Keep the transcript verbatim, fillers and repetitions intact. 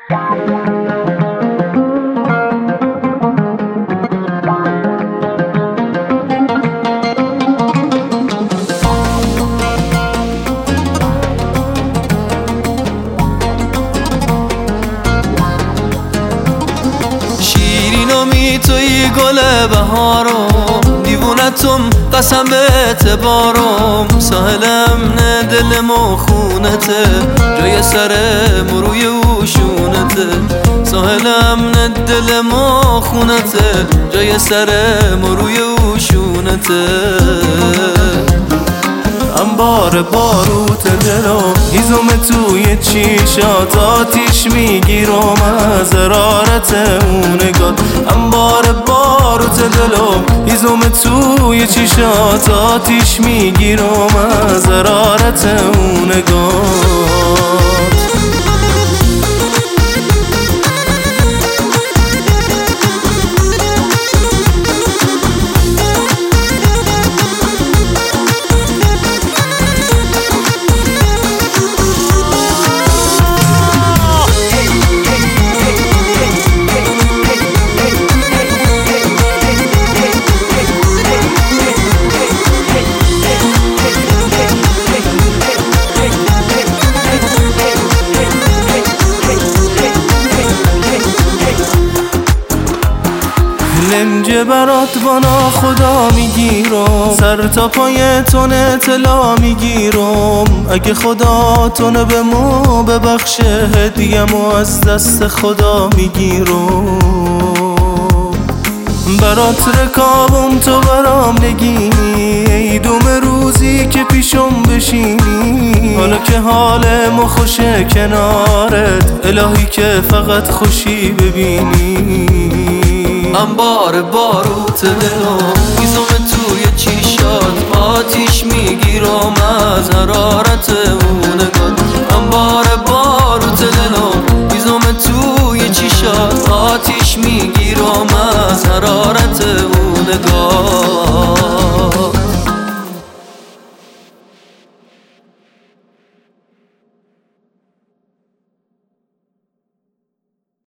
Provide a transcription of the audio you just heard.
توی گل بهارم دیوونتم قسم به اعتبارم ساحلم نه دلم و خونته جای سرم روی اوشونته ساحلم نه دلم و خونته جای سرم روی اوشونته انبار باروت دلم هیزم توی چیشات آتیش میگیرم از حرارت اون نگاه انبار باروت دلم هیزم توی چیشات آتیش میگیرم از حرارت اون نگاه لنجه برات بانا خدا میگیرم سر تا پای تون اطلاع میگیرم اگه خدا تونه به ما ببخشه هدیه‌مو از دست خدا میگیرم برات رکابم تو برام نگینی ای دوم روزی که پیشم بشینی حالا که حالم خوشه کنارت الهی که فقط خوشی ببینی انبار باروت دلم هیزم توی چیشات آتیش میگیرم از حرارت اون